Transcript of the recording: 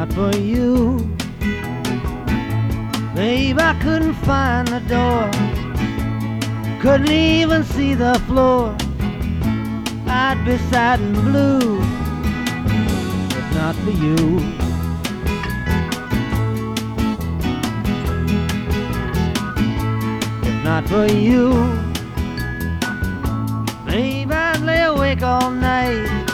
not for you, babe, I couldn't find the door, couldn't even see the floor. I'd be sad and blue if not for you. If not for you, babe, I'd lay awake all night